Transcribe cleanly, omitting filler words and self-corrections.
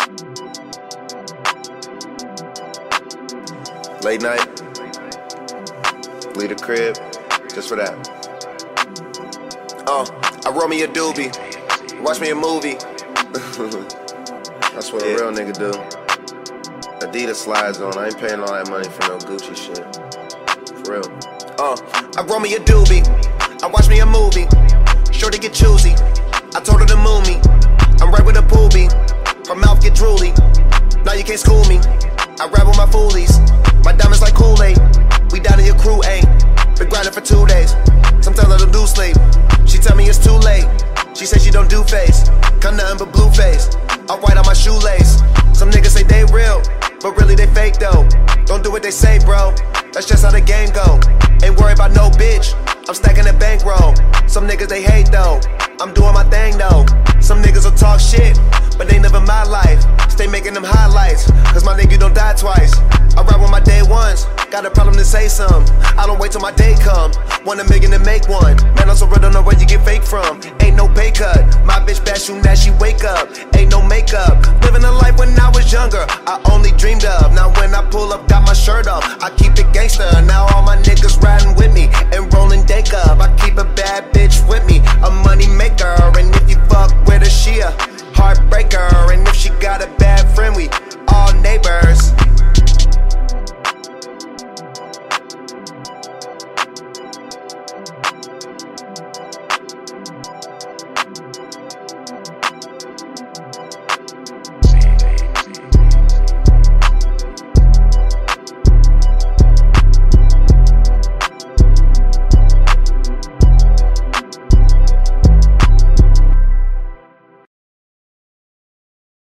Late night, leave the crib, just for that. I roll me a doobie, watch me a movie. That's what a real nigga do. Adidas slides on, I ain't paying all that money for no Gucci shit. For real. I roll me a doobie, I watch me a movie. Shorty get choosy, I told her to move me. I'm right with a poobie, her mouth get drooly. Now you can't school me, I rap with my foolies. My diamonds like Kool-Aid, we down in your crew, ain't been grinding for 2 days. Sometimes I don't do sleep, she tell me it's too late. She say she don't do face, come nothing but blue face. I'll white on my shoelace. Some niggas say they real, but really they fake though. Don't do what they say, bro, that's just how the game go. Ain't worried about no bitch, I'm stacking the bankroll. Some niggas they hate though, I'm doing my thing though. Some niggas will talk shit, but they living my life. Stay making them highlights, cause my nigga don't die twice. I ride with my day ones, got a problem to say some. I don't wait till my day come, want $1 million to make one. Man, I'm so real, don't know where you get fake from. Ain't no pay cut, my bitch bad shooting that she wake up. Ain't no makeup, living a life when I was younger, I only dreamed of. Now when I pull up, got my shirt off, I keep it gangster. Now all my niggas riding with me, and rolling dake up. I keep a bad bitch with me, a money maker. And if you fuck with her, she a heartbreaker.